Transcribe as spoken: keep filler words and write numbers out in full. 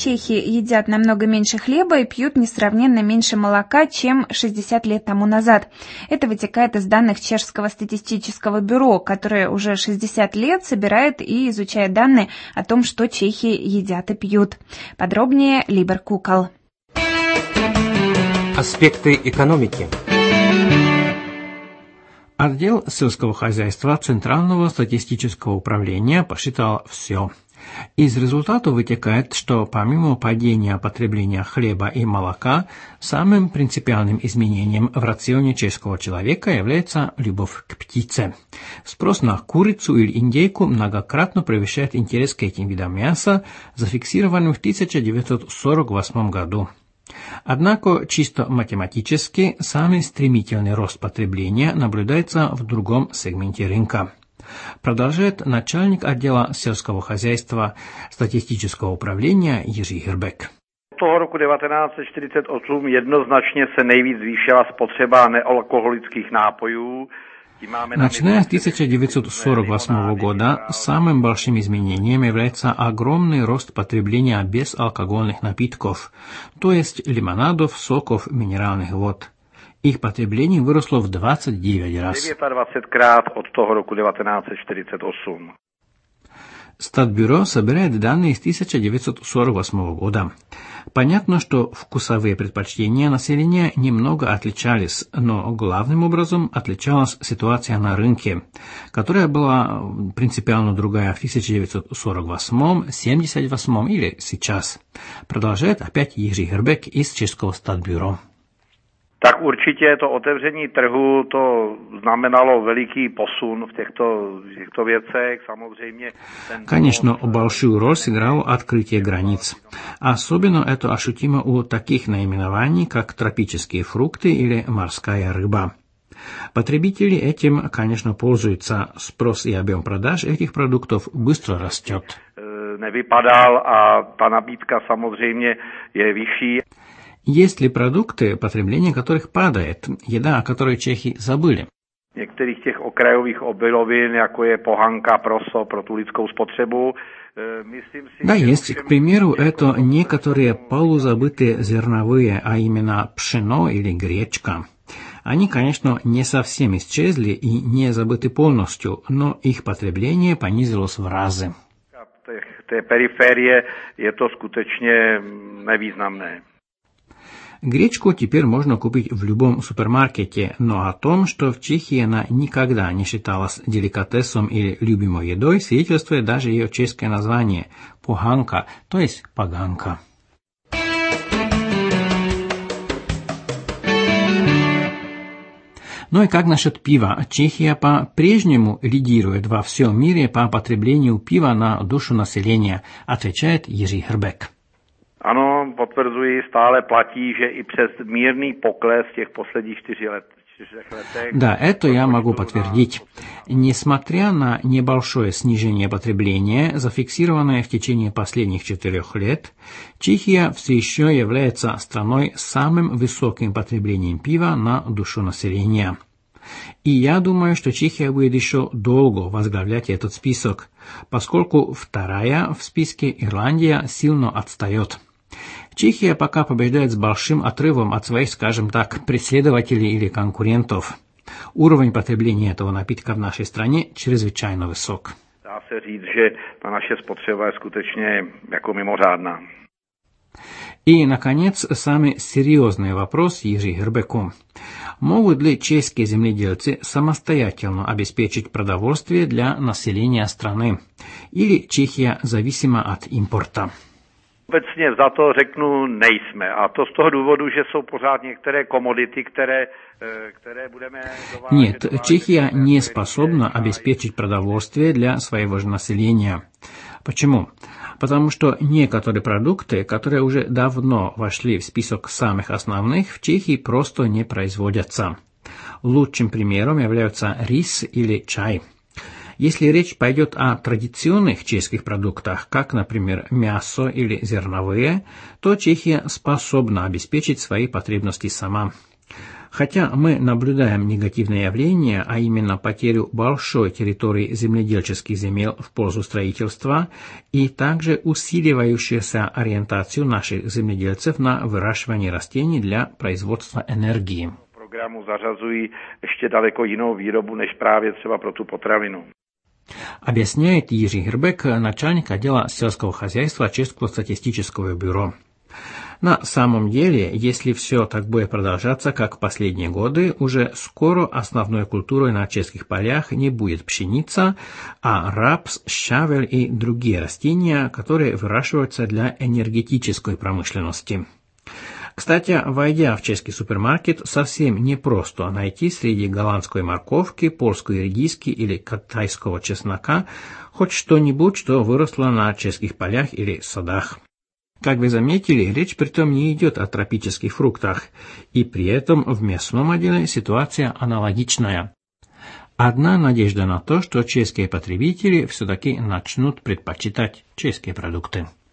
чехи едят намного меньше хлеба и пьют несравненно меньше молока, чем шестьдесят лет тому назад. Это вытекает из данных Чешского статистического бюро, которое уже шестьдесят лет собирает и изучает данные о том, что чехи едят и пьют. Подробнее Либер Кукол. Аспекты экономики. Отдел сельского хозяйства Центрального статистического управления посчитал все. Из результата вытекает, что помимо падения потребления хлеба и молока, самым принципиальным изменением в рационе чешского человека является любовь к птице. Спрос на курицу или индейку многократно превышает интерес к этим видам мяса, зафиксированным в тысяча девятьсот сорок восьмом году. Однако чисто математически самый стремительный рост потребления наблюдается в другом сегменте рынка. Продолжает начальник отдела сельского хозяйства статистического управления Jiří Hrbek. Toho roku devatenáct set čtyřicet osm jednoznačně se nejvíc zvýšila spotřeba nealkoholických nápojů. Начиная с тысяча девятьсот сорок восьмого года, самым большим изменением является огромный рост потребления безалкогольных напитков, то есть лимонадов, соков, минеральных вод. Их потребление выросло в двадцать девять раз. двадцать крат от того року devatenáct set čtyřicet osm. Статбюро собирает данные с тысяча девятьсот сорок восьмого года. Понятно, что вкусовые предпочтения населения немного отличались, но главным образом отличалась ситуация на рынке, которая была принципиально другая в тысяча девятьсот сорок восьмом, семьдесят восьмом или сейчас. Продолжает опять Jiří Hrbek из Českého статбюро. Tak určitě to otevření trhu, to znamenalo veliký posun v těchto, v těchto věcech, samozřejmě. Конечно, большую роль сыграло открытие границ. Особенно это ощутимо у таких наименований, как тропические фрукты или морская рыба. Потребители этим, конечно, пользуются. Спрос и объем продаж этих продуктов быстро растет. Nevypadal a ta nabídka samozřejmě je vyšší. Есть ли продукты, потребление которых падает, еда, о которой чехи забыли? Některých těch okrajových obilovin, jako je pohanka, proso pro tu lidskou spotřebu. Да, есть. К примеру, это некоторые полузабытые зерновые, а именно пшено или гречка. Они, конечно, не совсем исчезли и не забыты полностью, но их потребление понизилось в разы. V té periferie je to skutečně nevýznamné. Гречку теперь можно купить в любом супермаркете, но о том, что в Чехии она никогда не считалась деликатесом или любимой едой, свидетельствует даже ее чешское название – поганка, то есть поганка. Ну и как насчет пива? Чехия по-прежнему лидирует во всем мире по потреблению пива на душу населения, отвечает Jiří Hrbek. Ano, potvrzuji, stále platí, že i přes mírný pokles těch posledních čtyři let. Да, это я могу подтвердить. Несмотря на небольшое снижение потребления, зафиксированное в течение последних четырех лет, Чехия все еще является страной с самым высоким потреблением пива на душу населения. И я думаю, что Чехия будет еще долго возглавлять этот список, поскольку вторая в списке Ирландия сильно отстает. Чехия пока побеждает с большим отрывом от своих, скажем так, преследователей или конкурентов. Уровень потребления этого напитка в нашей стране чрезвычайно высок. Dá se říct, že ta naše spotřeba je skutečně jako mimořádná. И, наконец, самый серьезный вопрос Jiří Hrbeku. Могут ли чешские земледельцы самостоятельно обеспечить продовольствие для населения страны? Или Чехия зависима от импорта? Obecně za to řeknu nejsme. A to z toho důvodu, že jsou pořád některé komodity, které, které budeme dovážet. Нет, Чехия не способна обеспечить продовольствие для своего же населения. Почему? Потому что некоторые продукты, которые уже давно вошли в список самых основных, в Чехии просто не производятся. Лучшим примером являются рис или чай. Если речь пойдет о традиционных чешских продуктах, как, например, мясо или зерновые, то Чехия способна обеспечить свои потребности сама. Хотя мы наблюдаем негативное явление, а именно потерю большой территории земледельческих земель в пользу строительства и также усиливающуюся ориентацию наших земледельцев на выращивание растений для производства энергии. Programu zařazují ještě daleko jinou výrobu než právě třeba pro tu potravinu. Объясняет Jiří Hrbek, начальник отдела сельского хозяйства Чешского статистического бюро. На самом деле, если все так будет продолжаться, как в последние годы, уже скоро основной культурой на чешских полях не будет пшеница, а рапс, щавель и другие растения, которые выращиваются для энергетической промышленности. Кстати, войдя в чешский супермаркет, совсем непросто найти среди голландской морковки, польской редиски или китайского чеснока хоть что-нибудь, что выросло на чешских полях или садах. Как вы заметили, речь притом не идет о тропических фруктах, и при этом в мясном отделе ситуация аналогичная. Одна надежда на то, что чешские потребители все-таки начнут предпочитать чешские продукты.